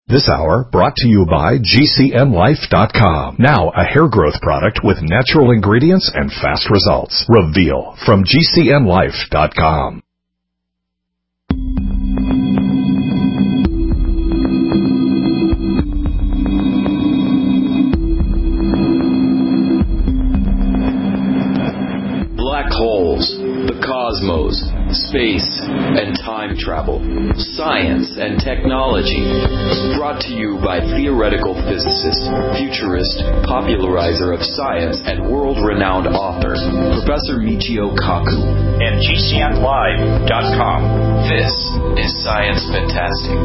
This hour brought to you by GCNlife.com. Now a hair growth product with natural ingredients and fast results. Reveal from GCNlife.com. Black holes, the cosmos, space, and time travel, science and technology. Brought to you by theoretical physicist, futurist, popularizer of science, and world-renowned author, Professor Michio Kaku. And GCNlive.com. This is Science Fantastic.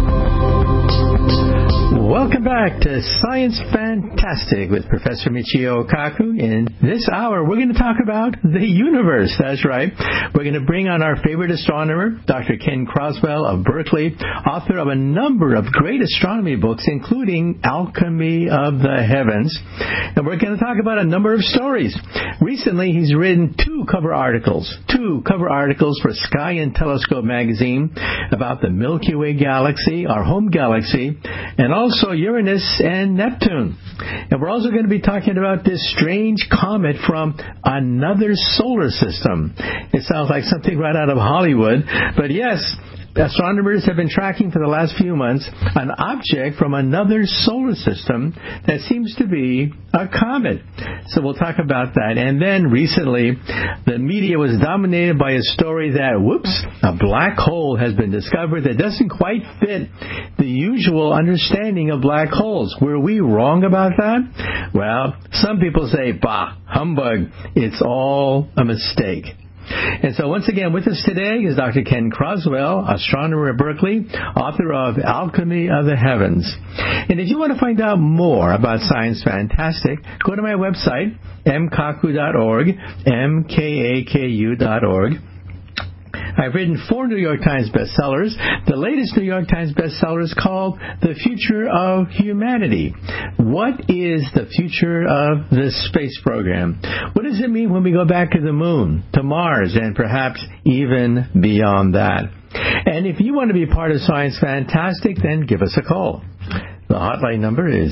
Welcome back to Science Fantastic with Professor Michio Kaku. In this hour, we're going to talk about the universe. That's right. We're going to bring on our favorite astronomer, Dr. Ken Croswell of Berkeley, author of a number of great astronomy books, including Alchemy of the Heavens. And we're going to talk about a number of stories. Recently, he's written two cover articles for Sky and Telescope magazine about the Milky Way galaxy, our home galaxy, and also Uranus and Neptune. And we're also going to be talking about this strange comet from another solar system. It sounds like something right out of Hollywood, but yes, astronomers have been tracking for the last few months an object from another solar system that seems to be a comet. So we'll talk about that. And then recently, the media was dominated by a story that, a black hole has been discovered that doesn't quite fit the usual understanding of black holes. Were we wrong about that? Well, some people say, bah, humbug, it's all a mistake. And so once again with us today is Dr. Ken Croswell, astronomer at Berkeley, author of Alchemy of the Heavens. And if you want to find out more about Science Fantastic, go to my website, mkaku.org, mkaku.org. I've written 4 New York Times bestsellers. The latest New York Times bestseller is called The Future of Humanity. What is the future of the space program? What does it mean when we go back to the moon, to Mars, and perhaps even beyond that? And if you want to be part of Science Fantastic, then give us a call. The hotline number is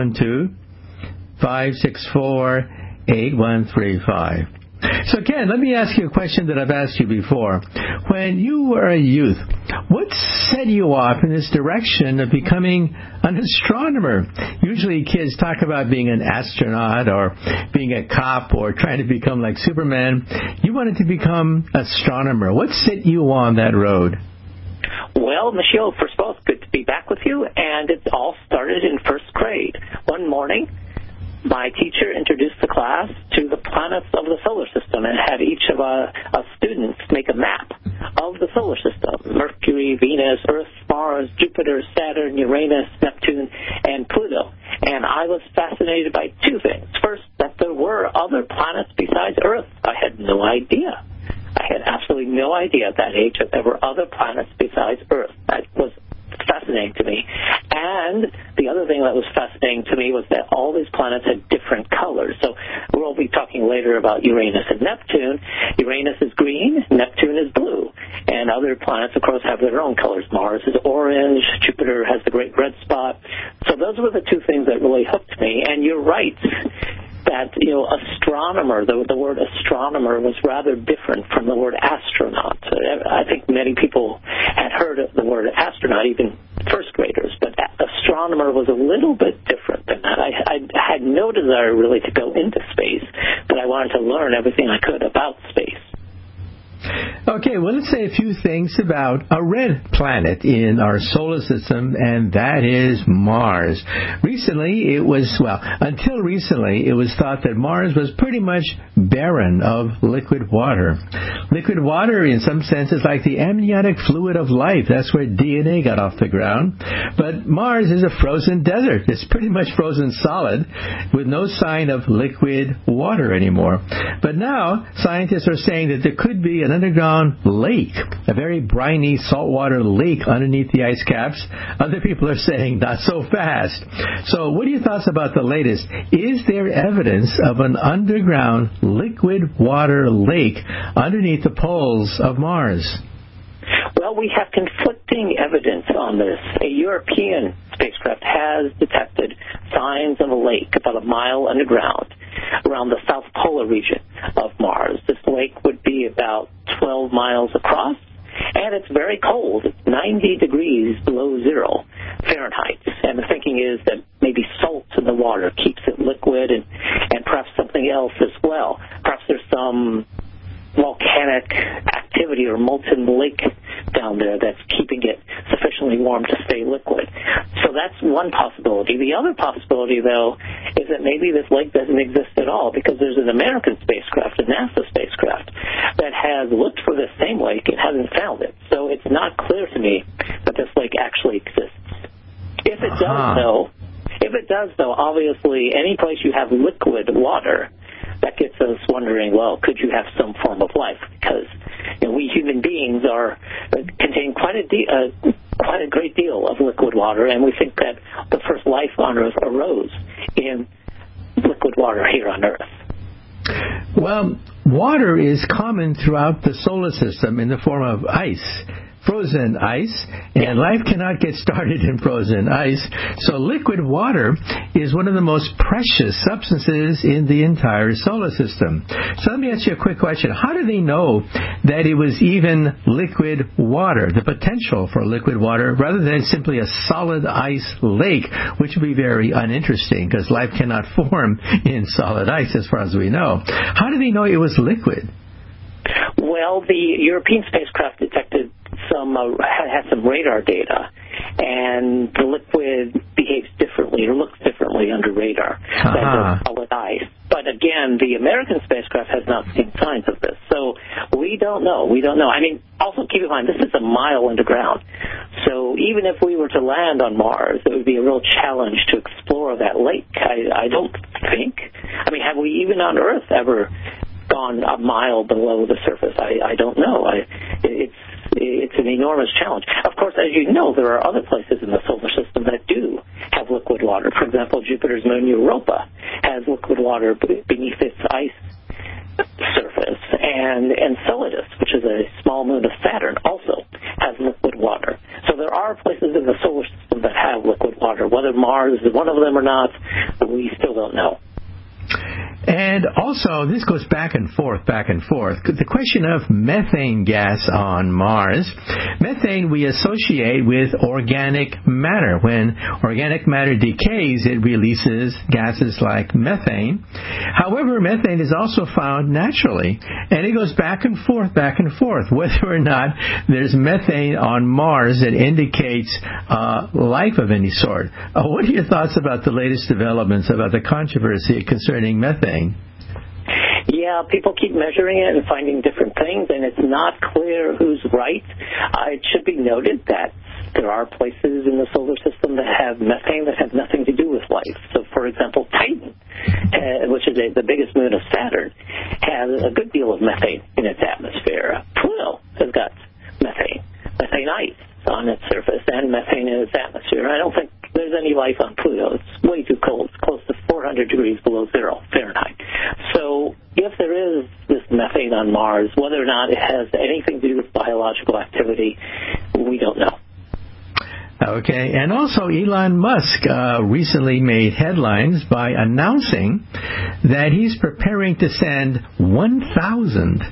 612-564-8135. So, Ken, let me ask you a question that I've asked you before. When you were a youth, what set you off in this direction of becoming an astronomer? Usually kids talk about being an astronaut or being a cop or trying to become like Superman. You wanted to become an astronomer. What set you on that road? Well, Michelle, first of all, it's good to be back with you, and it all started in first grade. One morning, my teacher introduced the class to the planets of the solar system and had each of us students make a map of the solar system: Mercury, Venus, Earth, Mars, Jupiter, Saturn, Uranus, Neptune, and Pluto. And I was fascinated by two things. First, that there were other planets besides Earth. I had no idea. I had absolutely no idea at that age that there were other planets besides Earth. That was fascinating to me. And the other thing that was fascinating to me was that all these planets had different colors. So we'll be talking later about Uranus and Neptune. Uranus is green, Neptune is blue. And other planets, of course, have their own colors. Mars is orange, Jupiter has the great red spot. So those were the two things that really hooked me. And you're right that, astronomer, the word astronomer was rather different from the word astronaut. I think many people had heard of the word astronaut, even first graders, but astronomer was a little bit different than that. I had no desire really to go into space, but I wanted to learn everything I could about space. Okay, well, let's say a few things about a red planet in our solar system, and that is Mars. Until recently, it was thought that Mars was pretty much barren of liquid water. Liquid water, in some sense, is like the amniotic fluid of life. That's where DNA got off the ground. But Mars is a frozen desert. It's pretty much frozen solid with no sign of liquid water anymore. But now, scientists are saying that there could be an underground lake, a very briny saltwater lake underneath the ice caps. Other people are saying not so fast. So what are your thoughts about the latest? Is there evidence of an underground liquid water lake underneath the poles of Mars? Well, we have conflicting evidence on this. A European spacecraft has detected signs of a lake about a mile underground around the South Polar region of Mars. This lake would be about 12 miles across, and it's very cold. It's 90 degrees below zero Fahrenheit. And the thinking is that maybe salt in the water keeps it liquid, and perhaps something else as well. Perhaps there's some volcanic activity or molten lake down there that's keeping it sufficiently warm to stay liquid. So that's one possibility. The other possibility, though, is that maybe this lake doesn't exist at all, because there's an American spacecraft, a NASA spacecraft, that has looked for this same lake and hasn't found it. So it's not clear to me that this lake actually exists. If it does, though, obviously any place you have liquid water, that gets us wondering, well, could you have some form of life? Because we human beings contain quite a great deal of liquid water, and we think that the first life on Earth arose in liquid water here on Earth. Well, water is common throughout the solar system in the form of ice. Frozen ice, and life cannot get started in frozen ice. So liquid water is one of the most precious substances in the entire solar system. So let me ask you a quick question. How do they know that it was even liquid water, the potential for liquid water, rather than simply a solid ice lake, which would be very uninteresting because life cannot form in solid ice as far as we know? How do they know it was liquid? Well, the European spacecraft detected had some radar data, and the liquid behaves differently or looks differently under radar than solid ice. But again, the American spacecraft has not seen signs of this, so we don't know. I mean, also keep in mind, this is a mile underground. So even if we were to land on Mars, it would be a real challenge to explore that lake. I don't think. I mean, have we even on Earth ever gone a mile below the surface? I don't know. It's an enormous challenge. Of course, as you know, there are other places in the solar system that do have liquid water. For example, Jupiter's moon Europa has liquid water beneath its ice surface, and Enceladus, which is a small moon of Saturn, also has liquid water. So there are places in the solar system that have liquid water. Whether Mars is one of them or not, we still don't know. And also, this goes back and forth. The question of methane gas on Mars. Methane we associate with organic matter. When organic matter decays, it releases gases like methane. However, methane is also found naturally, and it goes back and forth, whether or not there's methane on Mars that indicates life of any sort. What are your thoughts about the latest developments about the controversy concerning methane? Yeah, people keep measuring it and finding different things, and it's not clear who's right. It should be noted that there are places in the solar system that have methane that have nothing to do with life. So, for example, Titan, which is the biggest moon of Saturn, has a good deal of methane in its atmosphere. Pluto has got methane ice on its surface, and methane in its atmosphere. I don't think there's any life on Pluto. It's way too cold. It's close to 400 degrees below zero Fahrenheit. So if there is this methane on Mars, whether or not it has anything to do with biological activity, we don't know. Okay, and also Elon Musk recently made headlines by announcing that he's preparing to send 1,000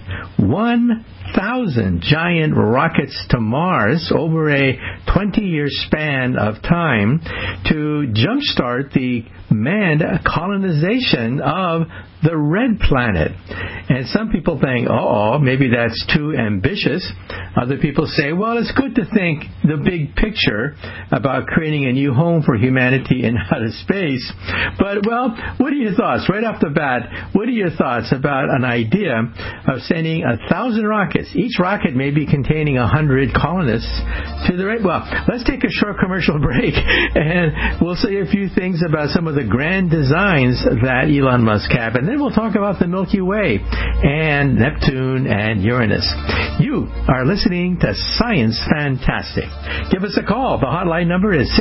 giant rockets to Mars over a 20-year span of time to jumpstart the manned colonization of the red planet. And some people think, maybe that's too ambitious. Other people say, well, it's good to think the big picture about creating a new home for humanity in outer space. But, well, what are your thoughts? Right off the bat, what are your thoughts about an idea of sending 1,000 rockets? Each rocket may be containing 100 colonists to the red. Well, let's take a short commercial break, and we'll say a few things about some of the grand designs that Elon Musk has. And then we'll talk about the Milky Way and Neptune and Uranus. You are listening to Science Fantastic. Give us a call. The hotline number is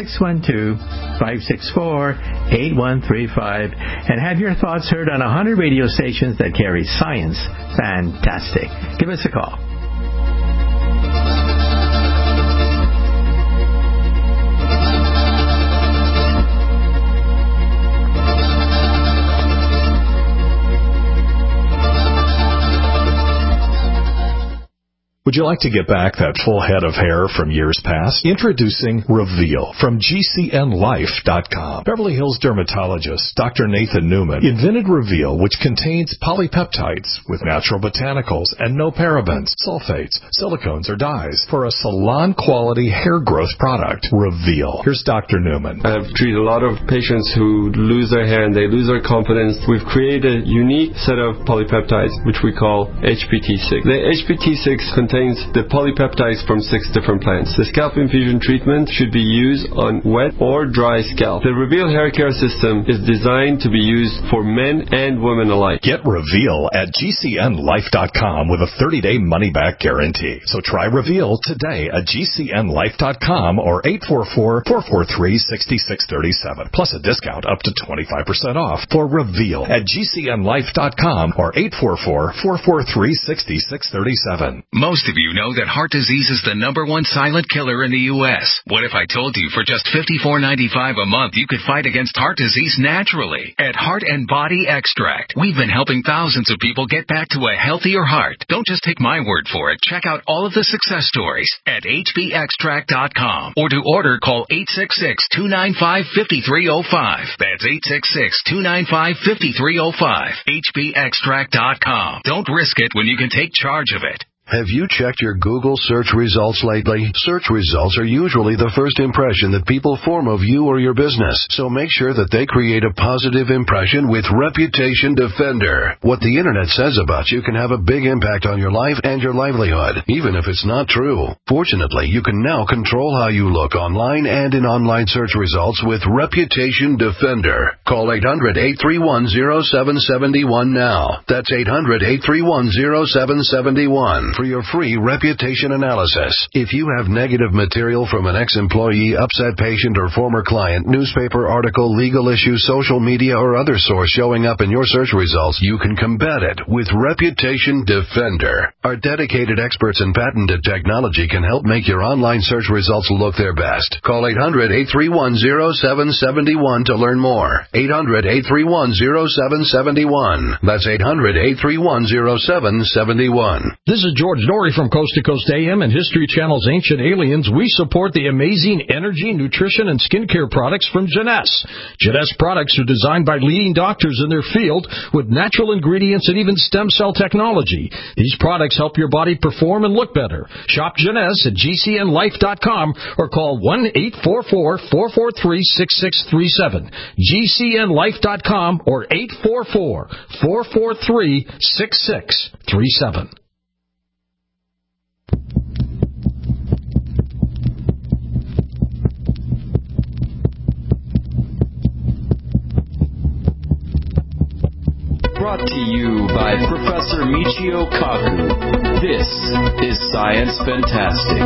612-564-8135. And have your thoughts heard on 100 radio stations that carry Science Fantastic. Give us a call. Would you like to get back that full head of hair from years past? Introducing Reveal from GCNLife.com. Beverly Hills dermatologist Dr. Nathan Newman invented Reveal, which contains polypeptides with natural botanicals and no parabens, sulfates, silicones, or dyes for a salon-quality hair growth product. Reveal. Here's Dr. Newman. I've treated a lot of patients who lose their hair and they lose their confidence. We've created a unique set of polypeptides, which we call HPT6. The HPT6 contains the polypeptides from 6 different plants. The scalp infusion treatment should be used on wet or dry scalp. The Reveal hair care system is designed to be used for men and women alike. Get Reveal at GCNLife.com with a 30-day money-back guarantee. So try Reveal today at GCNLife.com or 844-443-6637. Plus a discount up to 25% off for Reveal at GCNLife.com or 844-443-6637. Most of you know that heart disease is the #1 silent killer in the U.S. What if I told you for just $54.95 a month you could fight against heart disease naturally? At Heart and Body Extract, we've been helping thousands of people get back to a healthier heart. Don't just take my word for it. Check out all of the success stories at hbextract.com. Or to order, call 866-295-5305. That's 866-295-5305. hbextract.com. Don't risk it when you can take charge of it. Have you checked your Google search results lately? Search results are usually the first impression that people form of you or your business, so make sure that they create a positive impression with Reputation Defender. What the internet says about you can have a big impact on your life and your livelihood, even if it's not true. Fortunately, you can now control how you look online and in online search results with Reputation Defender. Call 800-831-0771 now. That's 800-831-0771. For your free reputation analysis. If you have negative material from an ex-employee, upset patient, or former client, newspaper article, legal issue, social media, or other source showing up in your search results, you can combat it with Reputation Defender. Our dedicated experts in patented technology can help make your online search results look their best. Call 800-831-0771 to learn more. 800-831-0771. That's 800-831-0771. This is George Norrie from Coast to Coast AM and History Channel's Ancient Aliens. We support the amazing energy, nutrition, and skincare products from Jeunesse. Jeunesse products are designed by leading doctors in their field with natural ingredients and even stem cell technology. These products help your body perform and look better. Shop Jeunesse at GCNLife.com or call 1-844-443-6637. GCNLife.com or 844-443-6637. Brought to you by Professor Michio Kaku. This is Science Fantastic.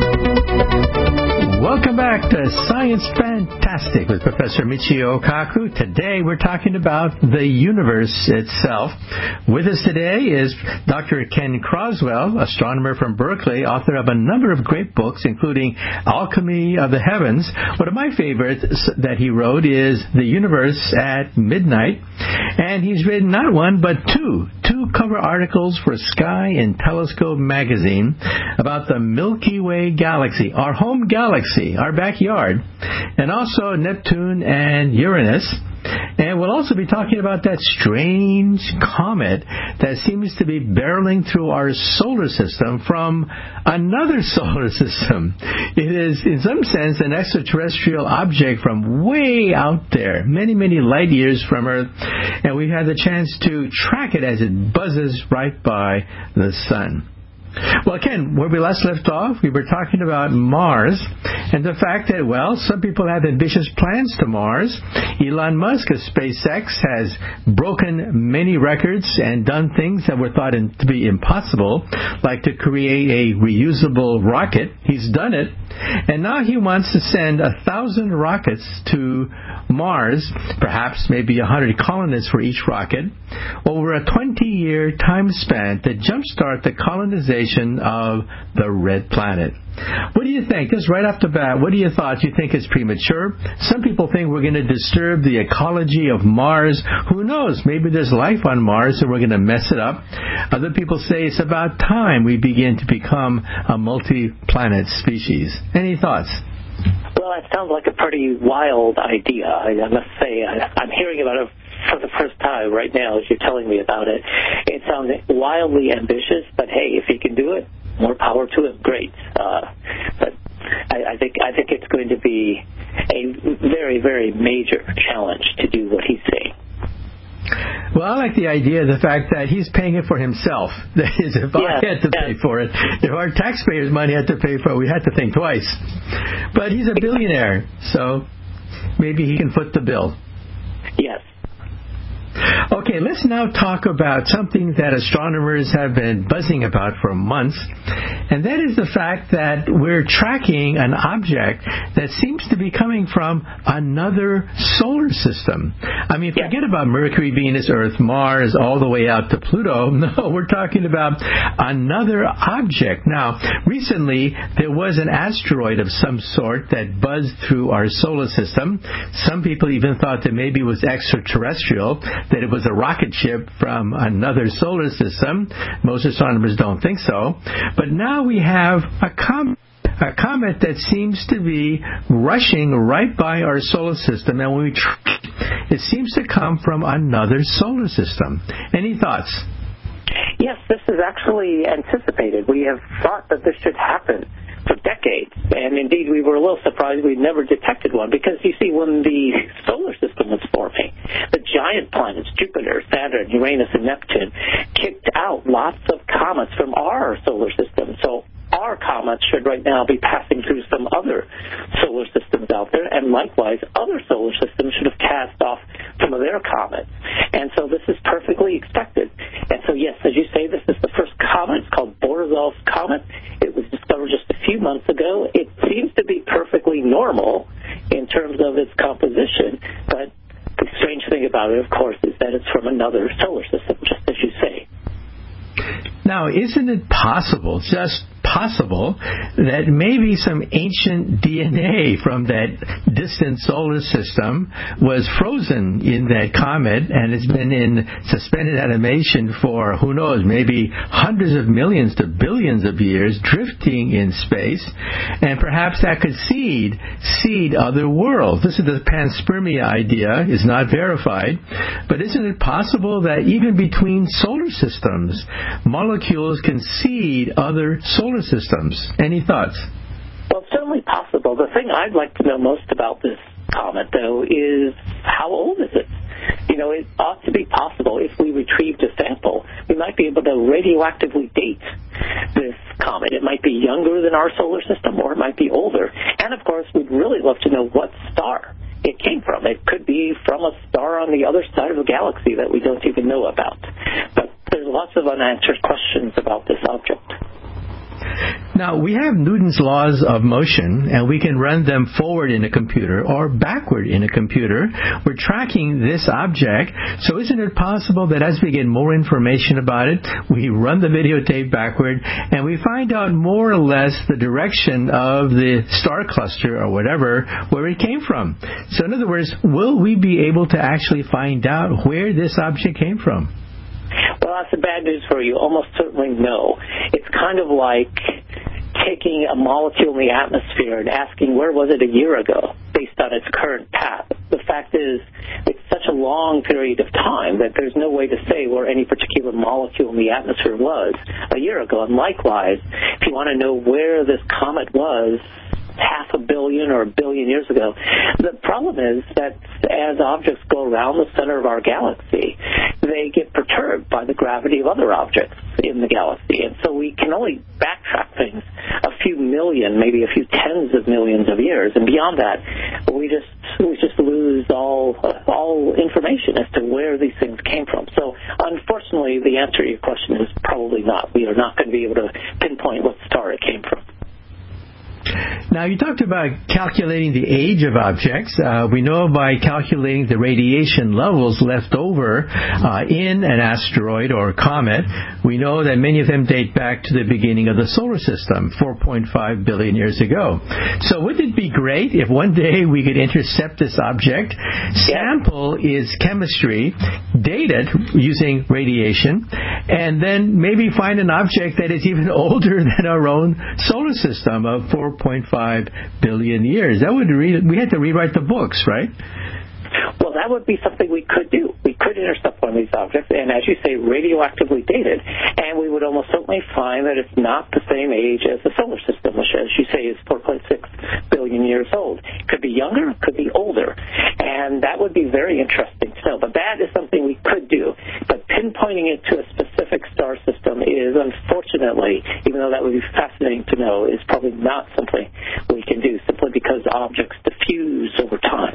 Welcome back to Science Fantastic with Professor Michio Kaku. Today we're talking about the universe itself. With us today is Dr. Ken Croswell, astronomer from Berkeley, author of a number of great books, including Alchemy of the Heavens. One of my favorites that he wrote is The Universe at Midnight. And he's written not one, but two cover articles for Sky and Telescope magazine about the Milky Way galaxy, our home galaxy, our backyard, and also Neptune and Uranus. And we'll also be talking about that strange comet that seems to be barreling through our solar system from another solar system. It is, in some sense, an extraterrestrial object from way out there, many, many light years from Earth. And we've had the chance to track it as it buzzes right by the sun. Well, Ken, where we last left off, we were talking about Mars and the fact that, well, some people have ambitious plans to Mars. Elon Musk of SpaceX has broken many records and done things that were thought to be impossible, like to create a reusable rocket. He's done it. And now he wants to send 1,000 rockets to Mars, perhaps maybe 100 colonists for each rocket, over a 20-year time span to jumpstart the colonization formation of the red planet. What do you think? Just right off the bat, what are your thoughts? You think it's premature? Some people think we're going to disturb the ecology of Mars. Who knows? Maybe there's life on Mars and we're going to mess it up. Other people say it's about time we begin to become a multi-planet species. Any thoughts? Well, it sounds like a pretty wild idea. I must say, I'm hearing about it for the first time right now as you're telling me about it. It sounds wildly ambitious, but hey, if he can do it, more power to him. Great. But I think it's going to be a very, very major challenge to do what he's saying. Well, I like the idea of the fact that he's paying it for himself. That is, if I had to pay for it, if our taxpayers' money had to pay for it, we had to think twice. But he's a billionaire, so maybe he can foot the bill. Yes. Okay, let's now talk about something that astronomers have been buzzing about for months, and that is the fact that we're tracking an object that seems to be coming from another solar system. I mean, forget about Mercury, Venus, Earth, Mars, all the way out to Pluto. No, we're talking about another object. Now, recently, there was an asteroid of some sort that buzzed through our solar system. Some people even thought that maybe it was extraterrestrial, that it was a rocket ship from another solar system. Most astronomers don't think so. But now we have a comet that seems to be rushing right by our solar system, and when we track it seems to come from another solar system. Any thoughts? Yes, this is actually anticipated. We have thought that this should happen for decades, and indeed we were a little surprised we never detected one, because you see, when the solar system was forming, the giant planets, Jupiter, Saturn, Uranus, and Neptune, kicked out lots of comets from our solar system. So our comets should right now be passing through some other solar systems out there, and likewise other solar systems should have cast off some of their comets. And so this is perfectly expected. And so yes, as you say, this is the first comet. It's called Borisov's comet. It was discovered just a few months ago. It seems to be perfectly normal in terms of its composition, but the strange thing about it, of course, is that it's from another solar system, just as you say. Now, isn't it possible, just possible, that maybe some ancient DNA from that distant solar system was frozen in that comet and it's been in suspended animation for, who knows, maybe hundreds of millions to billions of years, drifting in space, and perhaps that could seed other worlds. This is the panspermia idea, is not verified, but isn't it possible that even between solar systems, molecules can seed other solar systems? Any thoughts? Well, it's certainly possible. The thing I'd like to know most about this comet, though, is how old is it? You know, it ought to be possible, if we retrieved a sample, we might be able to radioactively date this comet. It might be younger than our solar system, or it might be older. And, of course, we'd really love to know what star it came from. It could be from a star on the other side of the galaxy that we don't even know about. But there's lots of unanswered questions about this object. Now, we have Newton's laws of motion, and we can run them forward in a computer or backward in a computer. We're tracking this object, so isn't it possible that as we get more information about it, we run the videotape backward, and we find out more or less the direction of the star cluster or whatever, where it came from? So in other words, will we be able to actually find out where this object came from? Well, that's the bad news for you. Almost certainly no. It's kind of like taking a molecule in the atmosphere and asking where was it a year ago based on its current path. The fact is, it's such a long period of time that there's no way to say where any particular molecule in the atmosphere was a year ago. And likewise, if you want to know where this comet was 500 million or 1 billion years ago, the problem is that as objects go around the center of our galaxy, they get perturbed by the gravity of other objects in the galaxy. And so we can only backtrack things a few million, maybe a few tens of millions of years. And beyond that, we just lose all information as to where these things came from. So unfortunately, the answer to your question is probably not. We are not going to be able to pinpoint what star it came from. Now, you talked about calculating the age of objects. We know by calculating the radiation levels left over in an asteroid or comet, we know that many of them date back to the beginning of the solar system, 4.5 billion years ago. So wouldn't it be great if one day we could intercept this object, sample its chemistry, date it using radiation, and then maybe find an object that is even older than our own solar system of 4.5 billion years. That would we had to rewrite the books, right? Well, that would be something we could do. We could intercept one of these objects and, as you say, radioactively date it, and we would almost certainly find that it's not the same age as the solar system, which, as you say, is 4.6 billion years old. It could be younger, it could be older, and that would be very interesting to know. But that is something we could do. But pinpointing it to a specific star system is, unfortunately, even though that would be fascinating to know, is probably not something we can do simply because objects diffuse over time.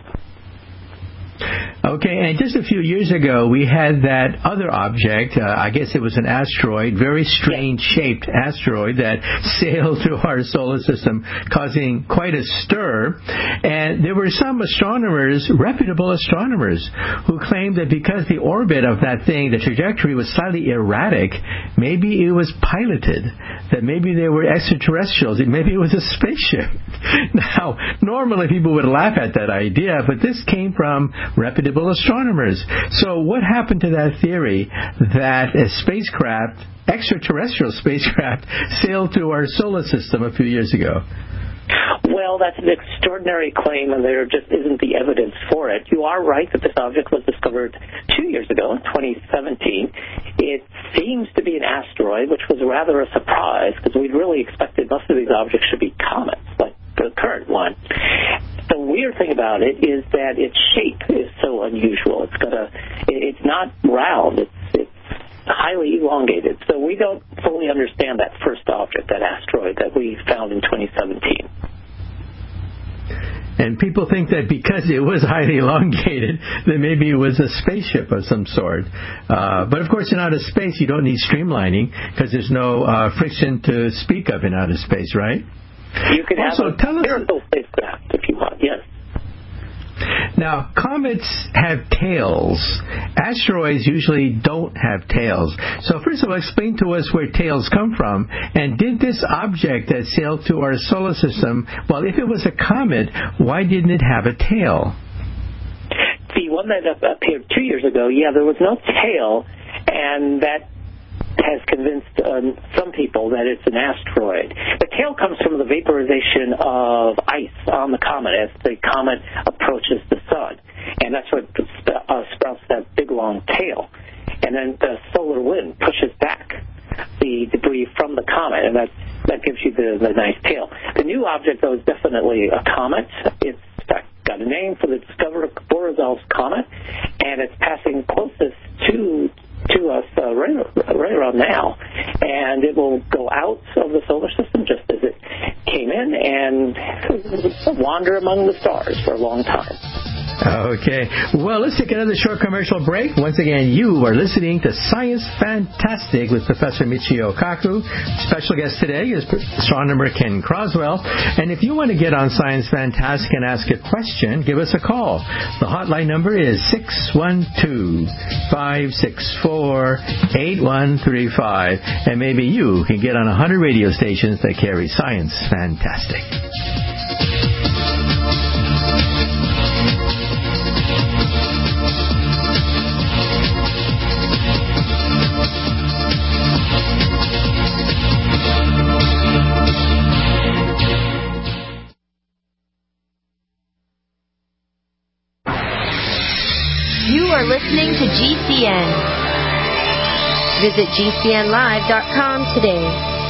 Okay, and just a few years ago, we had that other object, I guess it was an asteroid, very strange-shaped asteroid that sailed through our solar system, causing quite a stir. And there were some astronomers, reputable astronomers, who claimed that because the orbit of that thing, the trajectory was slightly erratic, maybe it was piloted, that maybe they were extraterrestrials, maybe it was a spaceship. Now, normally people would laugh at that idea, but this came from reputable astronomers. So what happened to that theory that a spacecraft, extraterrestrial spacecraft, sailed through our solar system a few years ago? Well, that's an extraordinary claim, and there just isn't the evidence for it. You are right that this object was discovered 2 years ago, in 2017. It seems to be an asteroid, which was rather a surprise, because we'd really expected most of these objects should be comets, like the current one. The weird thing about it is that its shape is so unusual. It's not round. It's highly elongated. So we don't fully understand that first object, that asteroid that we found in 2017. And people think that because it was highly elongated, that maybe it was a spaceship of some sort. But of course, in outer space, you don't need streamlining because there's no friction to speak of in outer space, right? You could have a spherical spacecraft if you want, yes. Now, comets have tails. Asteroids usually don't have tails. So first of all, explain to us where tails come from. And did this object that sailed through our solar system, well, if it was a comet, why didn't it have a tail? The one that appeared 2 years ago, there was no tail, and that has convinced some people that it's an asteroid. The tail comes from the vaporization of ice on the comet as the comet approaches the sun, and that's what sprouts that big long tail. And then the solar wind pushes back the debris from the comet, and that gives you the nice tail. The new object, though, is definitely a comet. It's got a name for the discoverer, Boresal's comet, and it's passing closest to us right around now, and it will go out of the solar system just as it came in and wander among the stars for a long time. Okay. Well, let's take another short commercial break. Once again, you are listening to Science Fantastic with Professor Michio Kaku. Special guest today is astronomer Ken Croswell. And if you want to get on Science Fantastic and ask a question, give us a call. The hotline number is 612-564-8135. And maybe you can get on 100 radio stations that carry Science Fantastic. You are listening to GCN. Visit GCNlive.com today.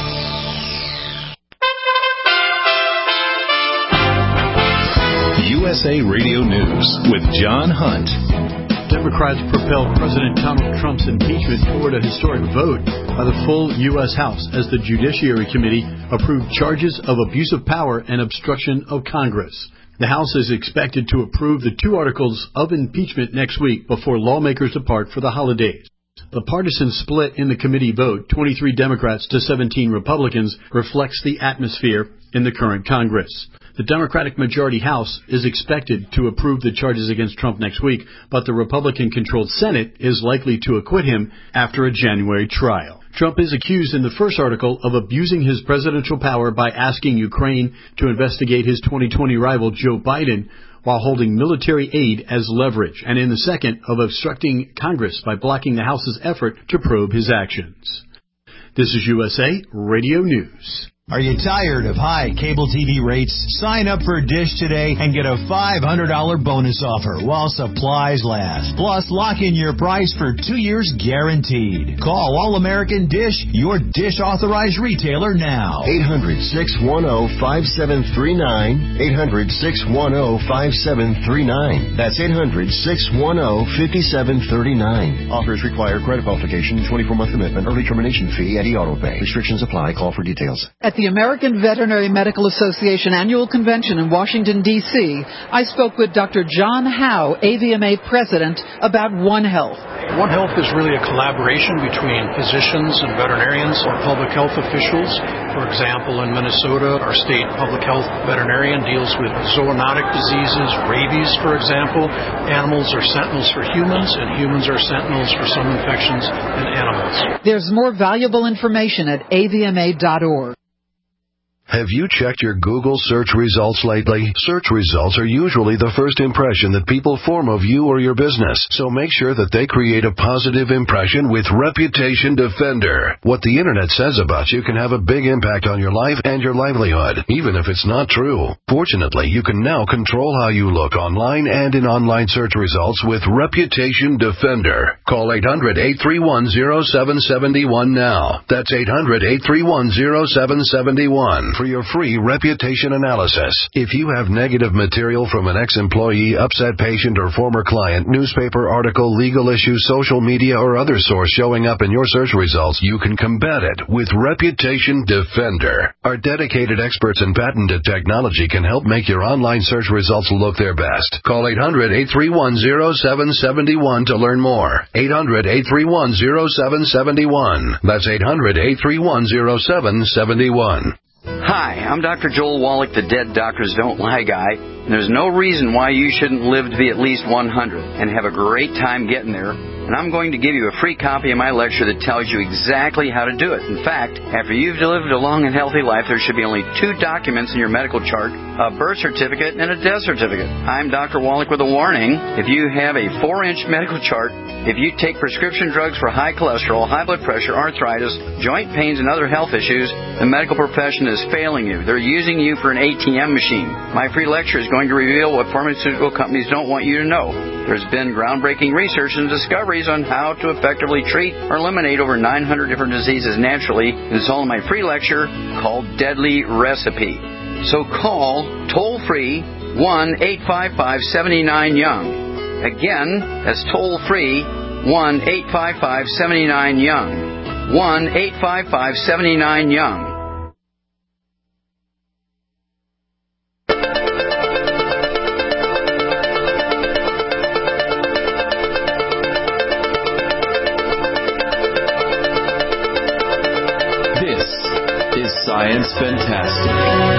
USA Radio News with John Hunt. Democrats propelled President Donald Trump's impeachment toward a historic vote by the full U.S. House as the Judiciary Committee approved charges of abuse of power and obstruction of Congress. The House is expected to approve the 2 articles of impeachment next week before lawmakers depart for the holidays. The partisan split in the committee vote, 23 Democrats to 17 Republicans, reflects the atmosphere in the current Congress. The Democratic majority House is expected to approve the charges against Trump next week, but the Republican-controlled Senate is likely to acquit him after a January trial. Trump is accused in the first article of abusing his presidential power by asking Ukraine to investigate his 2020 rival Joe Biden while holding military aid as leverage, and in the second of obstructing Congress by blocking the House's effort to probe his actions. This is USA Radio News. Are you tired of high cable TV rates? Sign up for Dish today and get a $500 bonus offer while supplies last. Plus, lock in your price for 2 years guaranteed. Call All American Dish, your Dish authorized retailer now. 800-610-5739. 800-610-5739. That's 800-610-5739. Offers require credit qualification, 24-month commitment, early termination fee, and e-auto pay. Restrictions apply. Call for details. At the American Veterinary Medical Association Annual Convention in Washington, D.C., I spoke with Dr. John Howe, AVMA President, about One Health. One Health is really a collaboration between physicians and veterinarians and public health officials. For example, in Minnesota, our state public health veterinarian deals with zoonotic diseases, rabies, for example. Animals are sentinels for humans, and humans are sentinels for some infections in animals. There's more valuable information at avma.org. Have you checked your Google search results lately? Search results are usually the first impression that people form of you or your business, so make sure that they create a positive impression with Reputation Defender. What the Internet says about you can have a big impact on your life and your livelihood, even if it's not true. Fortunately, you can now control how you look online and in online search results with Reputation Defender. Call 800-831-0771 now. That's 800-831-0771. For your free reputation analysis. If you have negative material from an ex-employee, upset patient, or former client, newspaper article, legal issue, social media, or other source showing up in your search results, you can combat it with Reputation Defender. Our dedicated experts in patented technology can help make your online search results look their best. Call 800-831-0771 to learn more. 800-831-0771. That's 800-831-0771. Hi, I'm Dr. Joel Wallach, the Dead Doctors Don't Lie guy, and there's no reason why you shouldn't live to be at least 100 and have a great time getting there. And I'm going to give you a free copy of my lecture that tells you exactly how to do it. In fact, after you've lived a long and healthy life, there should be only 2 documents in your medical chart, a birth certificate and a death certificate. I'm Dr. Wallach with a warning. If you have a 4-inch medical chart, if you take prescription drugs for high cholesterol, high blood pressure, arthritis, joint pains, and other health issues, the medical profession is failing you. They're using you for an ATM machine. My free lecture is going to reveal what pharmaceutical companies don't want you to know. There's been groundbreaking research and discoveries on how to effectively treat or eliminate over 900 different diseases naturally. It's all in my free lecture called Deadly Recipe. So call toll-free 1-855-79-YOUNG. Again, that's toll-free 1-855-79-YOUNG. 1-855-79-YOUNG. Science Fantastic.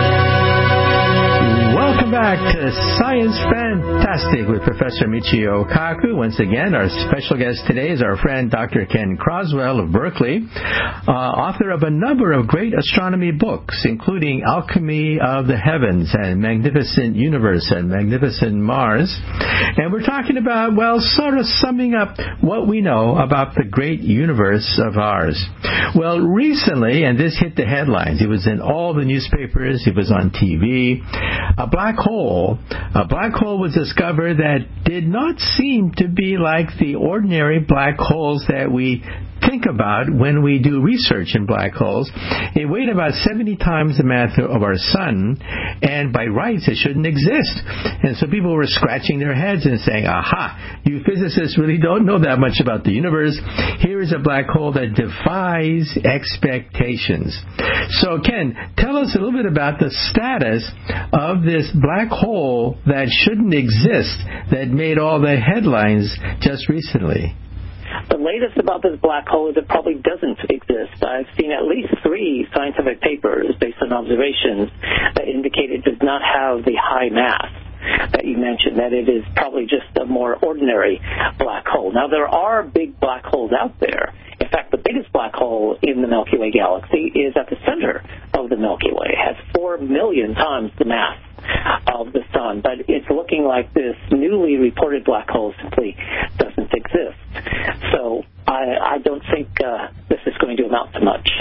Welcome back to Science Fantastic with Professor Michio Kaku. Once again, our special guest today is our friend Dr. Ken Croswell of Berkeley, author of a number of great astronomy books, including Alchemy of the Heavens and Magnificent Universe and Magnificent Mars. And we're talking about, well, sort of summing up what we know about the great universe of ours. Well, recently, and this hit the headlines, it was in all the newspapers, it was on TV, a black hole was discovered that did not seem to be like the ordinary black holes that we think about when we do research in black holes. It weighed about 70 times the mass of our sun, and by rights it shouldn't exist. And so people were scratching their heads and saying, aha, you physicists really don't know that much about the universe. Here is a black hole that defies expectations. So Ken, tell us a little bit about the status of this black hole that shouldn't exist, that made all the headlines just recently. The latest about this black hole is it probably doesn't exist. I've seen at least 3 scientific papers based on observations that indicate it does not have the high mass that you mentioned, that it is probably just a more ordinary black hole. Now, there are big black holes out there. In fact, the biggest black hole in the Milky Way galaxy is at the center of the Milky Way. It has 4 million times the mass of the sun, but it's looking like this newly reported black hole simply doesn't exist. So I don't think this is going to amount to much.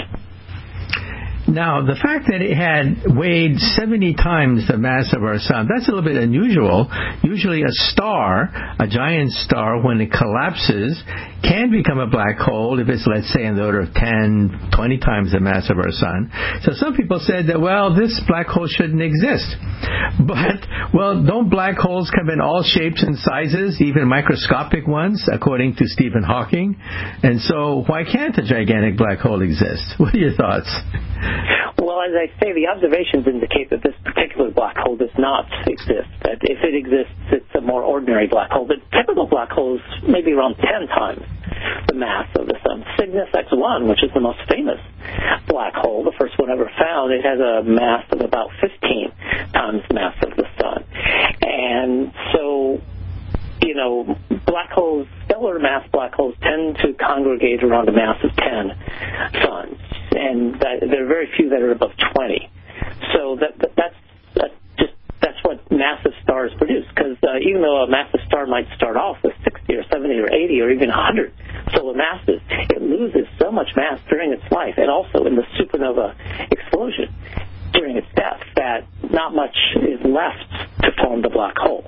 Now, the fact that it had weighed 70 times the mass of our sun, that's a little bit unusual. Usually a star, a giant star, when it collapses, can become a black hole if it's, let's say, in the order of 10, 20 times the mass of our sun. So some people said that, well, this black hole shouldn't exist. But, well, don't black holes come in all shapes and sizes, even microscopic ones, according to Stephen Hawking? And so why can't a gigantic black hole exist? What are your thoughts? Well, as I say, the observations indicate that this particular black hole does not exist. That if it exists, it's a more ordinary black hole. The typical black hole is maybe around 10 times the mass of the sun. Cygnus X1, which is the most famous black hole, the first one ever found, it has a mass of about 15 times the mass of the sun. And so, you know, black holes, stellar mass black holes tend to congregate around a mass of 10 suns. And there are very few that are above 20. So that's what massive stars produce. Because even though a massive star might start off with 60 or 70 or 80 or even 100 solar masses, it loses so much mass during its life and also in the supernova explosion during its death that not much is left to form the black hole.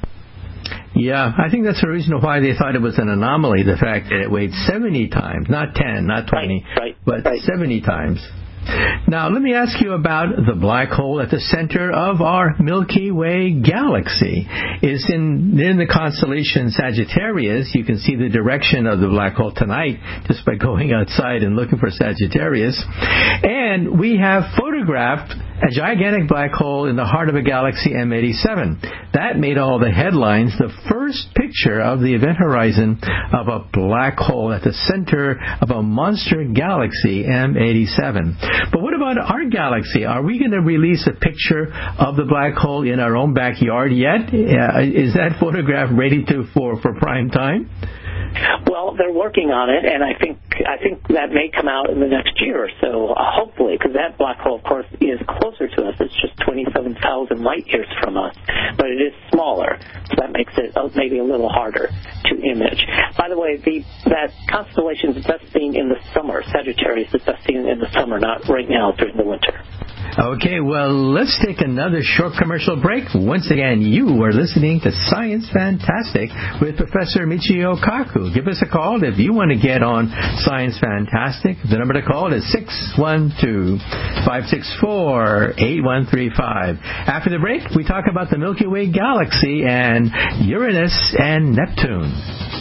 Yeah, I think that's the reason why they thought it was an anomaly, the fact that it weighed 70 times, not 10, not 20, but 70 times. Now, let me ask you about the black hole at the center of our Milky Way galaxy. It's in the constellation Sagittarius. You can see the direction of the black hole tonight just by going outside and looking for Sagittarius. And we have photographed a gigantic black hole in the heart of a galaxy, M87. That made all the headlines. The first picture of the event horizon of a black hole at the center of a monster galaxy, M87. But what about our galaxy? Are we going to release a picture of the black hole in our own backyard yet? Is that photograph ready for prime time? Well, they're working on it, and I think that may come out in the next year or so, hopefully, because that black hole, of course, is closer to us. It's just 27,000 light years from us, but it is smaller, so that makes it maybe a little harder to image. By the way, that constellation is best seen in the summer. Sagittarius is best seen in the summer, not right now during the winter. Okay, well, let's take another short commercial break. Once again, you are listening to Science Fantastic with Professor Michio Kaku. Give us a call if you want to get on Science Fantastic. The number to call is 612-564-8135. After the break, we talk about the Milky Way galaxy and Uranus and Neptune.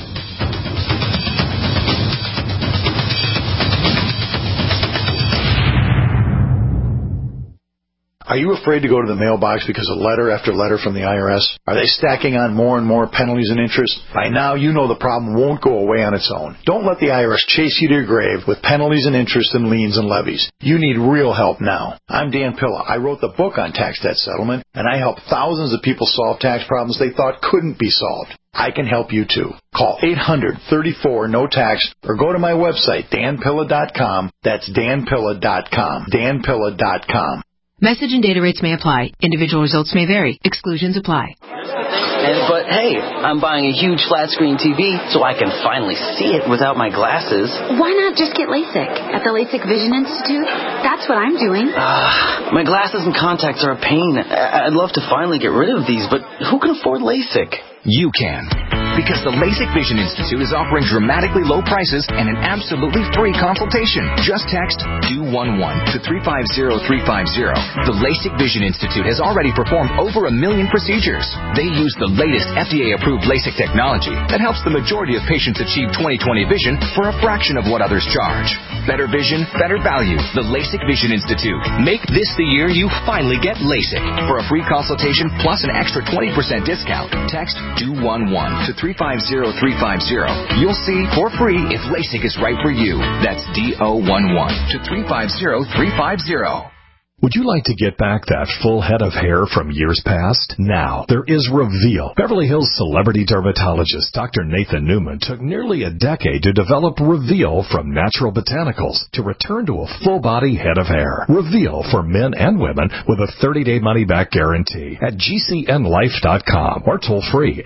Are you afraid to go to the mailbox because of letter after letter from the IRS? Are they stacking on more and more penalties and interest? By now, you know the problem won't go away on its own. Don't let the IRS chase you to your grave with penalties and interest and liens and levies. You need real help now. I'm Dan Pilla. I wrote the book on tax debt settlement, and I helped thousands of people solve tax problems they thought couldn't be solved. I can help you too. Call 800-34-NO-TAX or go to my website, danpilla.com. That's danpilla.com. danpilla.com. Message and data rates may apply. Individual results may vary. Exclusions apply. But hey, I'm buying a huge flat screen TV so I can finally see it without my glasses. Why not just get LASIK at the LASIK Vision Institute? That's what I'm doing. My glasses and contacts are a pain. I'd love to finally get rid of these, but who can afford LASIK? You can. Because the LASIK Vision Institute is offering dramatically low prices and an absolutely free consultation. Just text DO11 to 350350. The LASIK Vision Institute has already performed over 1 million procedures. They use the latest FDA-approved LASIK technology that helps the majority of patients achieve 20/20 vision for a fraction of what others charge. Better vision, better value. The LASIK Vision Institute. Make this the year you finally get LASIK. For a free consultation plus an extra 20% discount, text DO11 to 350-350. You'll see for free if LASIK is right for you. That's DO11 to 350-350. Would you like to get back that full head of hair from years past? Now, there is Reveal. Beverly Hills celebrity dermatologist Dr. Nathan Newman took nearly a decade to develop Reveal from natural botanicals to return to a full-body head of hair. Reveal for men and women with a 30-day money-back guarantee at GCNlife.com or toll free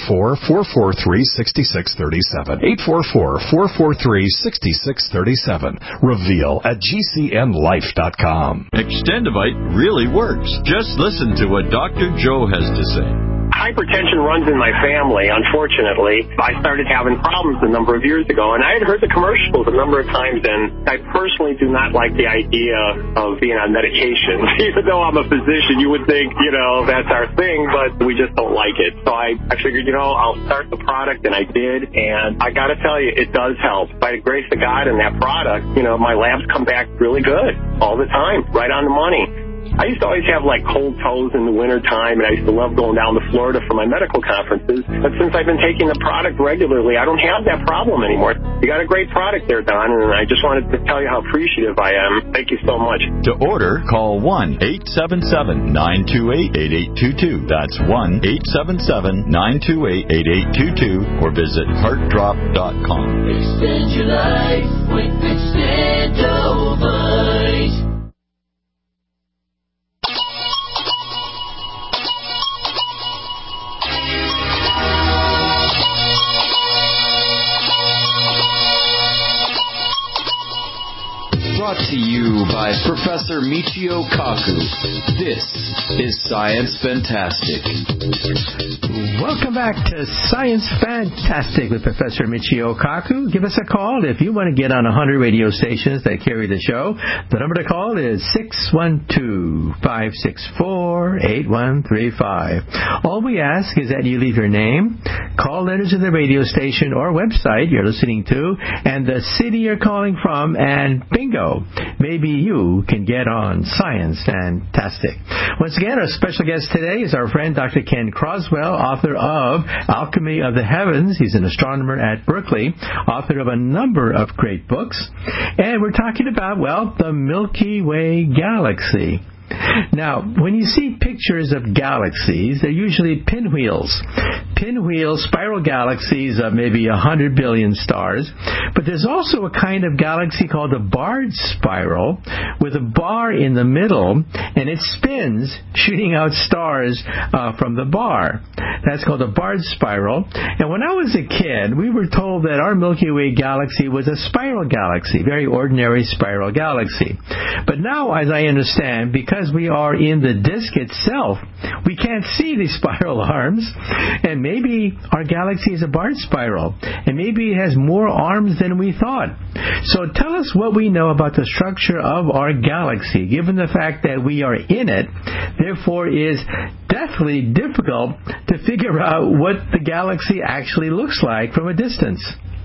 844-443-6637. 844-443-6637. Reveal at GCNlife.com. Extendivite really works. Just listen to what Dr. Joe has to say. Hypertension runs in my family, unfortunately. I started having problems a number of years ago, and I had heard the commercials a number of times, and I personally do not like the idea of being on medication. Even though I'm a physician, you would think, that's our thing, but we just don't like it. So I figured, I'll start the product, and I did, and I got to tell you, it does help. By the grace of God and that product, my labs come back really good all the time, right on the money. I used to always have cold toes in the wintertime, and I used to love going down to Florida for my medical conferences. But since I've been taking the product regularly, I don't have that problem anymore. You got a great product there, Don, and I just wanted to tell you how appreciative I am. Thank you so much. To order, call 1-877-928-8822. That's 1-877-928-8822 or visit heartdrop.com. Extend your life with Extendivite. Brought to you by Professor Michio Kaku. This is Science Fantastic. Welcome back to Science Fantastic with Professor Michio Kaku. Give us a call if you want to get on 100 radio stations that carry the show. The number to call is 612-564-8135. All we ask is that you leave your name, call letters to the radio station or website you're listening to, and the city you're calling from, and bingo, maybe you can get on Science Fantastic. Once again, our special guest today is our friend Dr. Ken Croswell, author of Alchemy of the Heavens. He's an astronomer at Berkeley, author of a number of great books. And we're talking about, the Milky Way galaxy. Now, when you see pictures of galaxies, they're usually pinwheels, spiral galaxies of maybe 100 billion stars. But there's also a kind of galaxy called a barred spiral with a bar in the middle, and it spins, shooting out stars from the bar. That's called a barred spiral. And when I was a kid, we were told that our Milky Way galaxy was a spiral galaxy, very ordinary spiral galaxy. But now, as I understand, because we are in the disk itself, we can't see the spiral arms, and maybe our galaxy is a barred spiral, and maybe it has more arms than we thought. So tell us what we know about the structure of our galaxy, given the fact that we are in it, therefore it is deathly difficult to figure out what the galaxy actually looks like from a distance.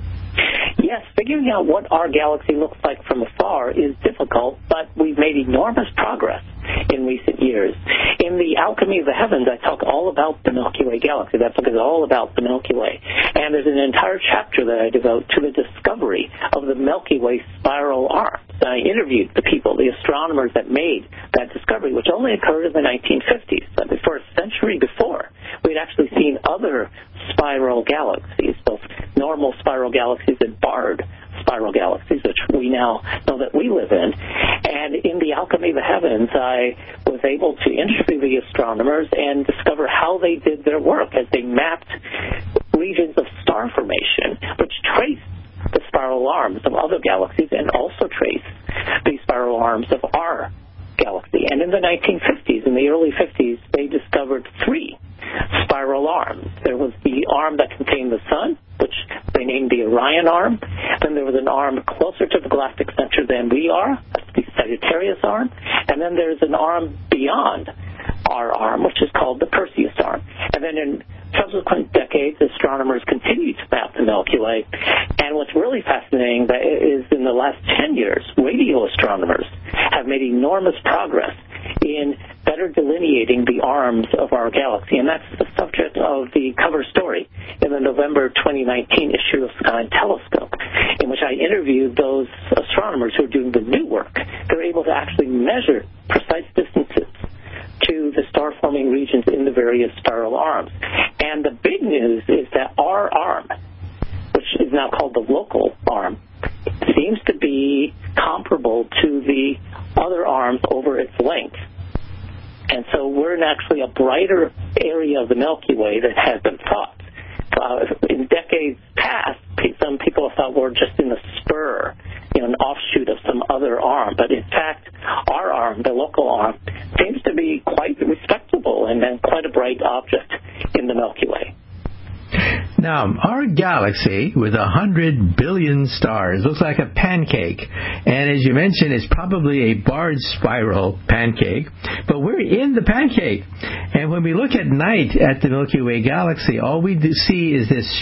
Yes, figuring out what our galaxy looks like from afar is difficult, but we've made enormous progress in recent years. In the Alchemy of the Heavens, I talk all about the Milky Way galaxy. That book is all about the Milky Way. And there's an entire chapter that I devote to the discovery of the Milky Way spiral arms. I interviewed the people, the astronomers that made that discovery, which only occurred in the 1950s. But for a century before, we'd actually seen other spiral galaxies, both normal spiral galaxies and barred spiral galaxies, which we now know that we live in. And in the Alchemy of the Heavens, I was able to interview the astronomers and discover how they did their work as they mapped regions of star formation, which trace the spiral arms of other galaxies and also trace the spiral arms of our galaxy. And in the 1950s, in the early 50s, they discovered three spiral arms. There was the arm that contained the sun, which they named the Orion arm. Then there was an arm closer to the galactic center than we are, that's the Sagittarius arm. And then there's an arm beyond our arm, which is called the Perseus arm. And then in subsequent decades, astronomers continued to map the Milky Way. And what's really fascinating is in the last 10 years, radio astronomers have made enormous progress in better delineating the arms of our galaxy. And that's the subject of the cover story in the November 2019 issue of Sky and Telescope, in which I interviewed those astronomers who are doing the new work. They're able to actually measure precise distances to the star-forming regions in the various spiral arms. And the big news is that our arm, which is now called the local arm, seems to be comparable to the other arms over its length. And so we're in actually a brighter area of the Milky Way than has been thought. In decades past, some people have thought we're just in the spur, an offshoot of some other arm. But in fact, our arm, the local arm, seems to be quite respectable and quite a bright object in the Milky Way. Now, our galaxy with 100 billion stars looks like a pancake. And as you mentioned, it's probably a barred spiral pancake. But we're in the pancake. And when we look at night at the Milky Way galaxy, all we see is this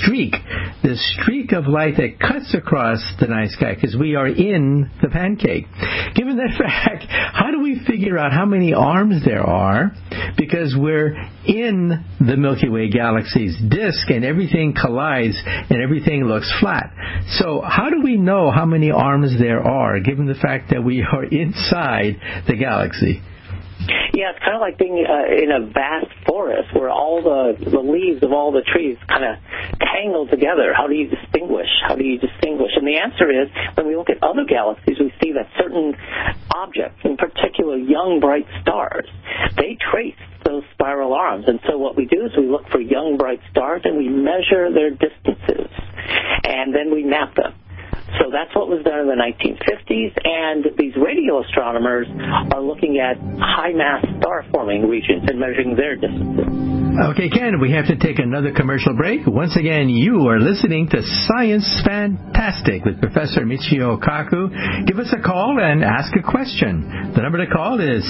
streak of light that cuts across the night sky because we are in the pancake. Given that fact, how do we figure out how many arms there are? Because we're in the Milky Way galaxy's disk and everything collides and everything looks flat. So how do we know how many arms there are, given the fact that we are inside the galaxy? Yeah, it's kind of like being in a vast forest where all the leaves of all the trees kind of tangle together. How do you distinguish? And the answer is, when we look at other galaxies, we see that certain objects, in particular young bright stars, they trace those spiral arms. And so what we do is we look for young bright stars and we measure their distances, and then we map them. So that's what was done in the 1950s, and these radio astronomers are looking at high-mass star-forming regions and measuring their distances. Okay, Ken, we have to take another commercial break. Once again, you are listening to Science Fantastic with Professor Michio Kaku. Give us a call and ask a question. The number to call is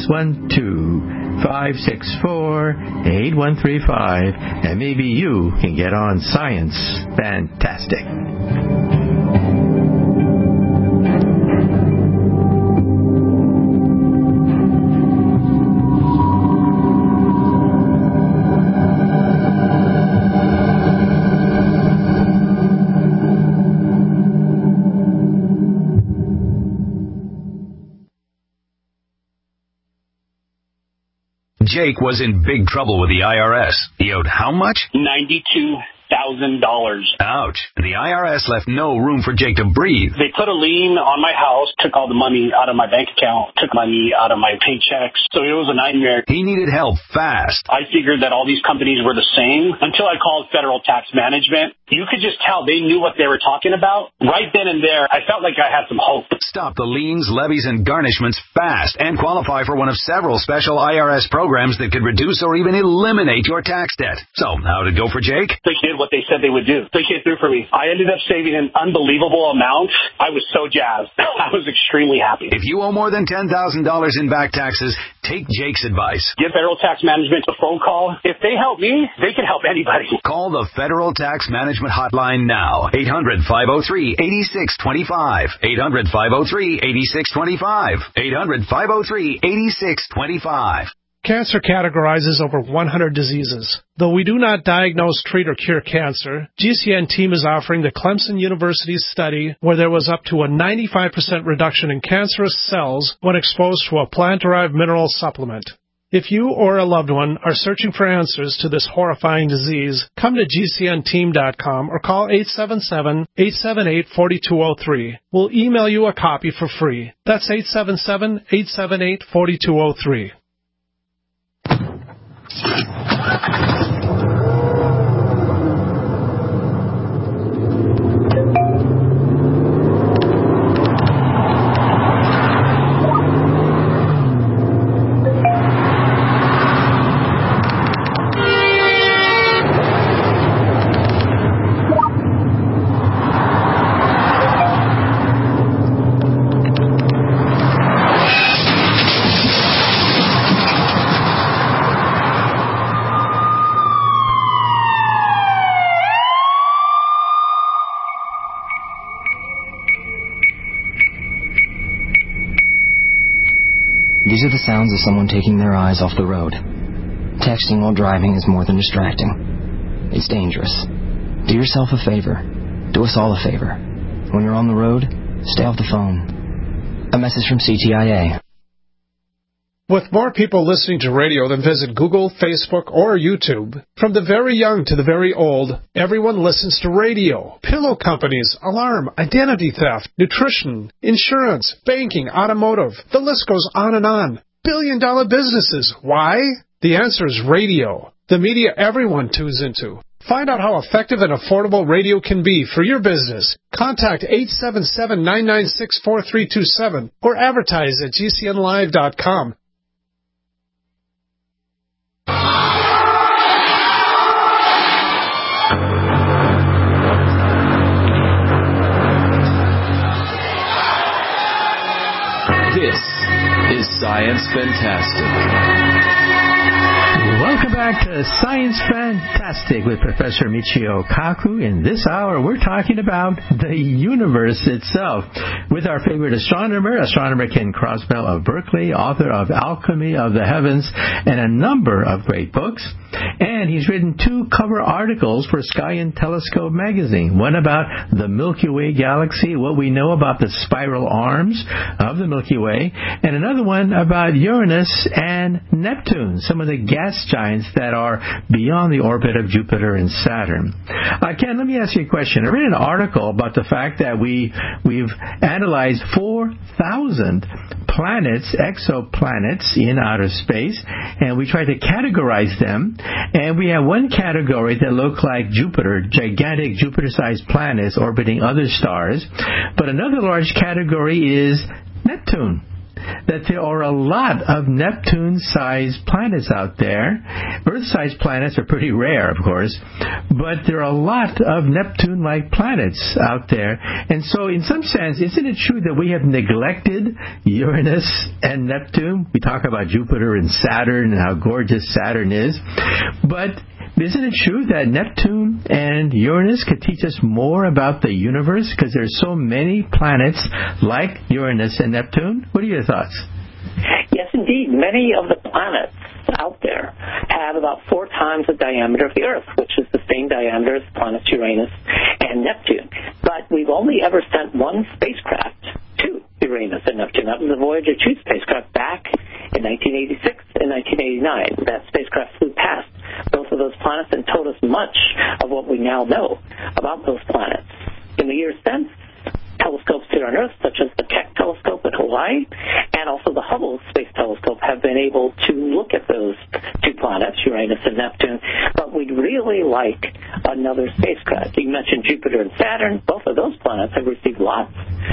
612-564-8135, and maybe you can get on Science Fantastic. Jake was in big trouble with the IRS. He owed how much? $92,000. Ouch. The IRS left no room for Jake to breathe. They put a lien on my house, took all the money out of my bank account, took money out of my paychecks. So it was a nightmare. He needed help fast. I figured that all these companies were the same until I called Federal Tax Management. You could just tell they knew what they were talking about. Right then and there, I felt like I had some hope. Stop the liens, levies, and garnishments fast and qualify for one of several special IRS programs that could reduce or even eliminate your tax debt. So, how did it go for Jake? They did what they said they would do. They came through for me. I ended up saving an unbelievable amount. I was so jazzed. I was extremely happy. If you owe more than $10,000 in back taxes, take Jake's advice. Give Federal Tax Management a phone call. If they help me, they can help anybody. Call the Federal Tax Management Hotline now. 800-503-8625. 800-503-8625. 800-503-8625. Cancer categorizes over 100 diseases. Though we do not diagnose, treat, or cure cancer, GCN team is offering the Clemson University study where there was up to a 95% reduction in cancerous cells when exposed to a plant-derived mineral supplement. If you or a loved one are searching for answers to this horrifying disease, come to GCNteam.com or call 877-878-4203. We'll email you a copy for free. That's 877-878-4203. These are the sounds of someone taking their eyes off the road. Texting while driving is more than distracting. It's dangerous. Do yourself a favor. Do us all a favor. When you're on the road, stay off the phone. A message from CTIA. With more people listening to radio than visit Google, Facebook, or YouTube, from the very young to the very old, everyone listens to radio. Pillow companies, alarm, identity theft, nutrition, insurance, banking, automotive. The list goes on and on. Billion-dollar businesses. Why? The answer is radio. The media everyone tunes into. Find out how effective and affordable radio can be for your business. Contact 877-996-4327 or advertise at GCNlive.com. This is Science Fantastic. Welcome back to Science Fantastic with Professor Michio Kaku. In this hour, we're talking about the universe itself with our favorite astronomer Ken Crosbell of Berkeley, author of Alchemy of the Heavens and a number of great books. And he's written 2 cover articles for Sky and Telescope magazine. One about the Milky Way galaxy, what we know about the spiral arms of the Milky Way, and another one about Uranus and Neptune, some of the gas giants that are beyond the orbit of Jupiter and Saturn. Ken, let me ask you a question. I read an article about the fact that we've analyzed 4,000 planets, exoplanets in outer space, and we tried to categorize them. And we have one category that look like Jupiter, gigantic Jupiter-sized planets orbiting other stars. But another large category is Neptune. That there are a lot of Neptune-sized planets out there. Earth-sized planets are pretty rare, of course, but there are a lot of Neptune-like planets out there. And so, in some sense, isn't it true that we have neglected Uranus and Neptune? We talk about Jupiter and Saturn and how gorgeous Saturn is, but isn't it true that Neptune and Uranus could teach us more about the universe because there's so many planets like Uranus and Neptune? What are your thoughts? Yes, indeed. Many of the planets out there have about 4 times the diameter of the Earth, which is the same diameter as the planets Uranus and Neptune. But we've only ever sent one spacecraft to Uranus and Neptune. That was the Voyager 2 spacecraft back in 1986 and 1989. That spacecraft flew past both of those planets and told us much of what we now know about those planets. In the years since, telescopes here on Earth, such as the Keck telescope in Hawaii and also the Hubble Space Telescope, have been able to look at those 2 planets, Uranus and Neptune, but we'd really like another spacecraft. You mentioned Jupiter and Saturn. Both of those planets have received lots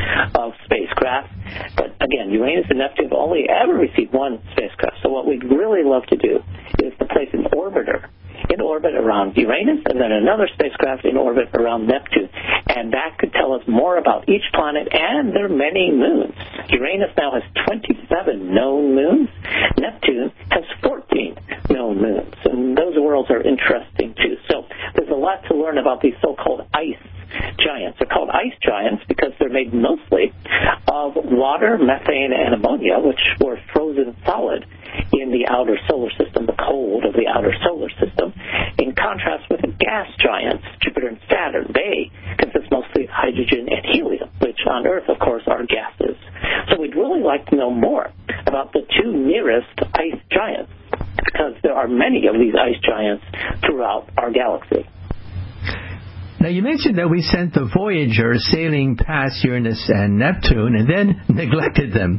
of spacecraft, but again, Uranus and Neptune have only ever received one spacecraft. So what we'd really love to do is to place an orbiter in orbit around Uranus and then another spacecraft in orbit around Neptune. And that could tell us more about each planet and their many moons. Uranus now has 27 known moons. Neptune has 14 known moons. And those worlds are interesting, too. So there's a lot to learn about these so-called ice giants. They're called ice giants because they're made mostly of water, methane, and ammonia, which were frozen solid in the outer solar system, the cold of the outer solar system, in contrast with the gas giants, Jupiter and Saturn. They consist mostly of hydrogen and helium, which on Earth, of course, are gases. So we'd really like to know more about the 2 nearest ice giants, because there are many of these ice giants throughout our galaxy. Now, you mentioned that we sent the Voyager sailing past Uranus and Neptune and then neglected them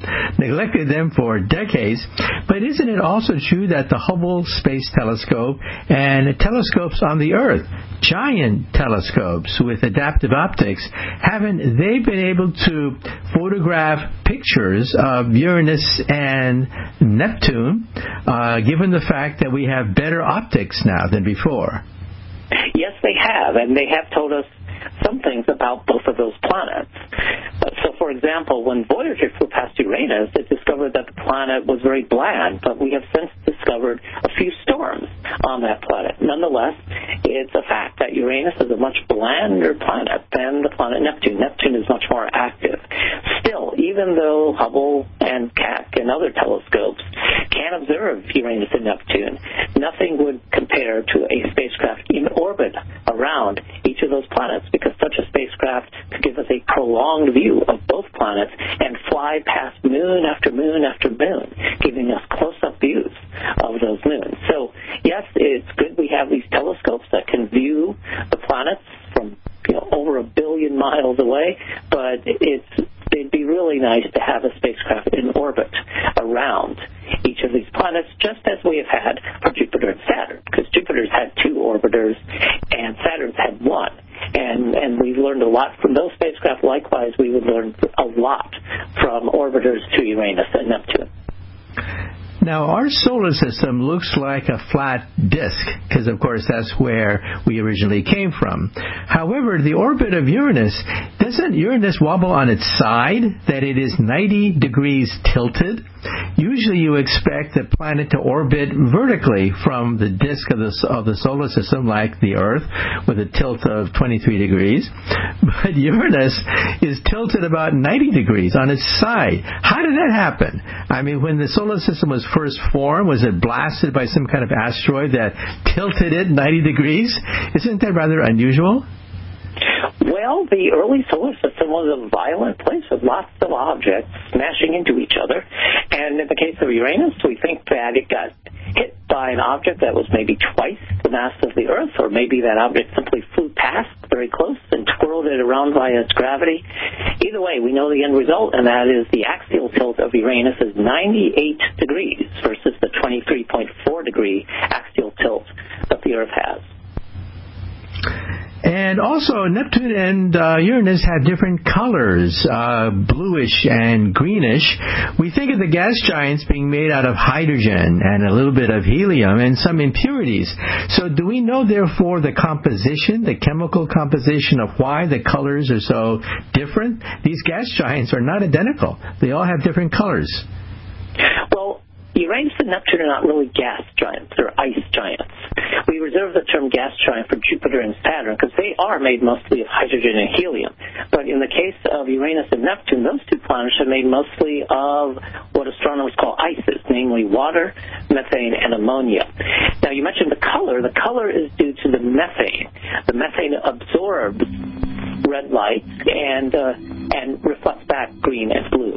for decades. But isn't it also true that the Hubble Space Telescope and telescopes on the Earth, giant telescopes with adaptive optics, haven't they been able to photograph pictures of Uranus and Neptune, given the fact that we have better optics now than before? Yes, they have, and they have told us some things about both of those planets. So, for example, when Voyager flew past Uranus, it discovered that the planet was very bland, but we have since discovered a few storms on that planet. Nonetheless, it's a fact that Uranus is a much blander planet than the planet Neptune. Neptune is much more active. Still, even though Hubble and Keck and other telescopes can observe Uranus and Neptune, nothing would compare to a spacecraft in orbit around each of those planets, because such a spacecraft could give us a prolonged view of both planets and fly past moon after moon after moon, giving us close-up views of those moons. So, yes, it's good we have these telescopes that can view the planets from over 1 billion miles away, but it'd be really nice to have a spacecraft in orbit around each of these planets, just as we have had for Jupiter and Saturn, because Jupiter's had 2 orbiters and Saturn's had 1. And we've learned a lot from those spacecraft. Likewise, we would learn a lot from orbiters to Uranus and Neptune. Now, our solar system looks like a flat disk, because, of course, that's where we originally came from. However, the orbit of Uranus, doesn't Uranus wobble on its side, that it is 90 degrees tilted? Usually you expect the planet to orbit vertically from the disk of the solar system, like the Earth, with a tilt of 23 degrees. But Uranus is tilted about 90 degrees on its side. How did that happen? I mean, when the solar system was first formed, was it blasted by some kind of asteroid that tilted it 90 degrees? Isn't that rather unusual? Well, the early solar system was a violent place with lots of objects smashing into each other. And in the case of Uranus, we think that it got hit by an object that was maybe twice the mass of the Earth, or maybe that object simply flew past very close and twirled it around by its gravity. Either way, we know the end result, and that is the axial tilt of Uranus is 98 degrees versus the 23.4 degree axial tilt that the Earth has. And also, Neptune and Uranus have different colors, bluish and greenish. We think of the gas giants being made out of hydrogen and a little bit of helium and some impurities. So do we know, therefore, the composition, the chemical composition of why the colors are so different? These gas giants are not identical. They all have different colors. Well, Uranus and Neptune are not really gas giants. They're ice giants. We reserve the term gas giant for Jupiter and Saturn because they are made mostly of hydrogen and helium. But in the case of Uranus and Neptune, those 2 planets are made mostly of what astronomers call ices, namely water, methane, and ammonia. Now, you mentioned the color. The color is due to the methane. The methane absorbs red light and reflects back green and blue.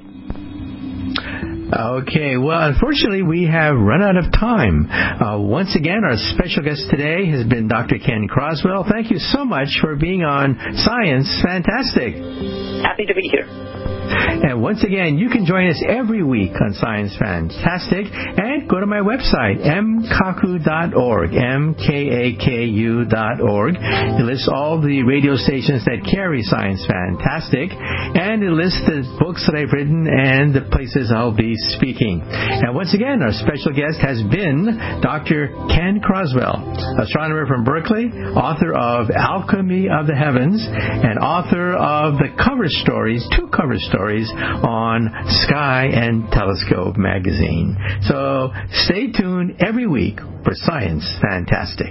Okay, well, unfortunately, we have run out of time. Once again, our special guest today has been Dr. Ken Croswell. Thank you so much for being on Science Fantastic. Happy to be here. And once again, you can join us every week on Science Fantastic, and go to my website, mkaku.org, mkaku.org. It lists all the radio stations that carry Science Fantastic, and it lists the books that I've written and the places I'll be speaking. And once again, our special guest has been Dr. Ken Croswell, astronomer from Berkeley, author of Alchemy of the Heavens, and author of the cover stories, 2 cover stories on Sky and Telescope magazine. So stay tuned every week for Science Fantastic.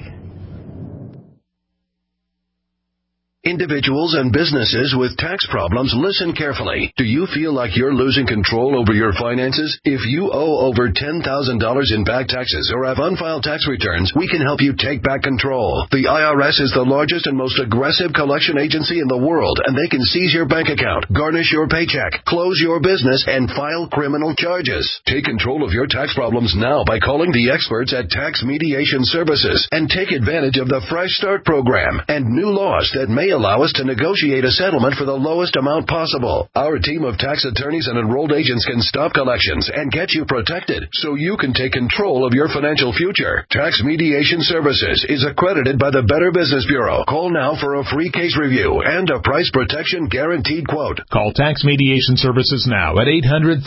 Individuals and businesses with tax problems, listen carefully. Do you feel like you're losing control over your finances? If you owe over $10,000 in back taxes or have unfiled tax returns, we can help you take back control. The IRS is the largest and most aggressive collection agency in the world, and they can seize your bank account, garnish your paycheck, close your business, and file criminal charges. Take control of your tax problems now by calling the experts at Tax Mediation Services and take advantage of the Fresh Start program and new laws that may allow us to negotiate a settlement for the lowest amount possible. Our team of tax attorneys and enrolled agents can stop collections and get you protected so you can take control of your financial future. Tax Mediation Services is accredited by the Better Business Bureau. Call now for a free case review and a price protection guaranteed quote. Call Tax Mediation Services now at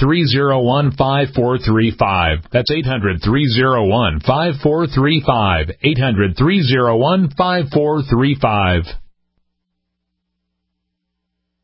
800-301-5435. That's 800-301-5435. 800-301-5435.